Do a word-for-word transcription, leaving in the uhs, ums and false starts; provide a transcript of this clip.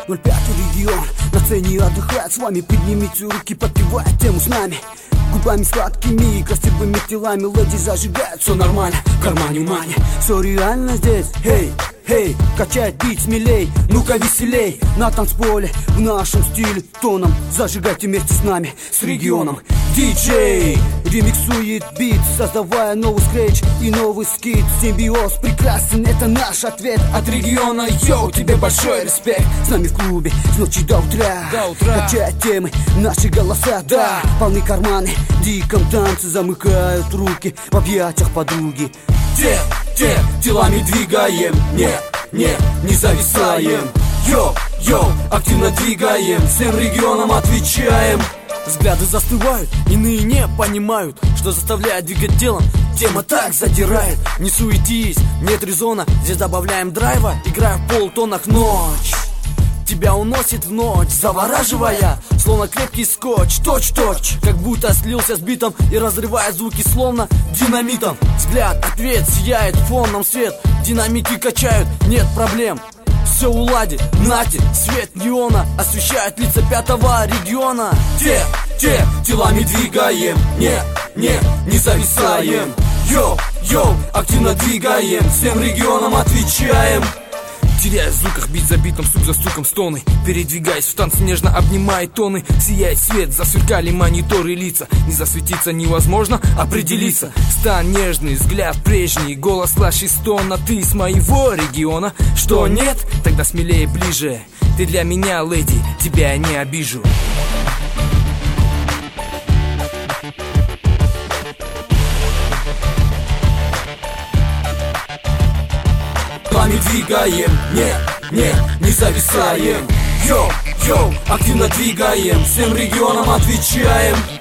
ноль пять регион на сцене отдыхает с вами. Поднимите руки, подпевая тему с нами. Губами сладкими, красивыми телами леди зажигают, все нормально, в кармане мани. Все реально здесь, хей, хей, качает бит смелей, ну-ка веселей. На танцполе, в нашем стиле, тоном зажигайте вместе с нами, с регионом. Диджей ремиксует бит, создавая новый скретч и новый скит. Симбиоз прекрасен, это наш ответ от региона. Йоу, тебе большой респект. С нами в клубе с ночи до утра, до утра. Качают темы, наши голоса, да, полны карманы. В диком танце замыкают руки в объятиях подруги. Те, те, телами двигаем, не, не, не зависаем. Йо, йо, активно двигаем, всем регионам отвечаем. Взгляды застывают, иные не понимают, что заставляет двигать телом. Тема так задирает, не суетись, нет резона. Здесь добавляем драйва, играя в полтонах. Ночь тебя уносит в ночь, завораживая, словно крепкий скотч. Точь-точь, как будто слился с битом и разрывая звуки словно динамитом. Взгляд, ответ, сияет фоном свет, динамики качают, нет проблем. Все уладит, нате, свет неона освещает лица пятого региона. Те, те, телами двигаем, не, не, не зависаем. Йо, йо, активно двигаем, всем регионам отвечаем. Теряя в звуках, бит за битом, стук за стуком, стоны. Передвигаясь в танце, нежно обнимая тоны. Сияет свет, засверкали мониторы лица. Не засветиться невозможно, определиться. Стан нежный, взгляд прежний, голос слаще стона. Ты с моего региона, что нет? Тогда смелее ближе. Ты для меня, леди, тебя я не обижу. Двигаем, не, не, не зависаем. Йо, йо, активно двигаем, всем регионам отвечаем.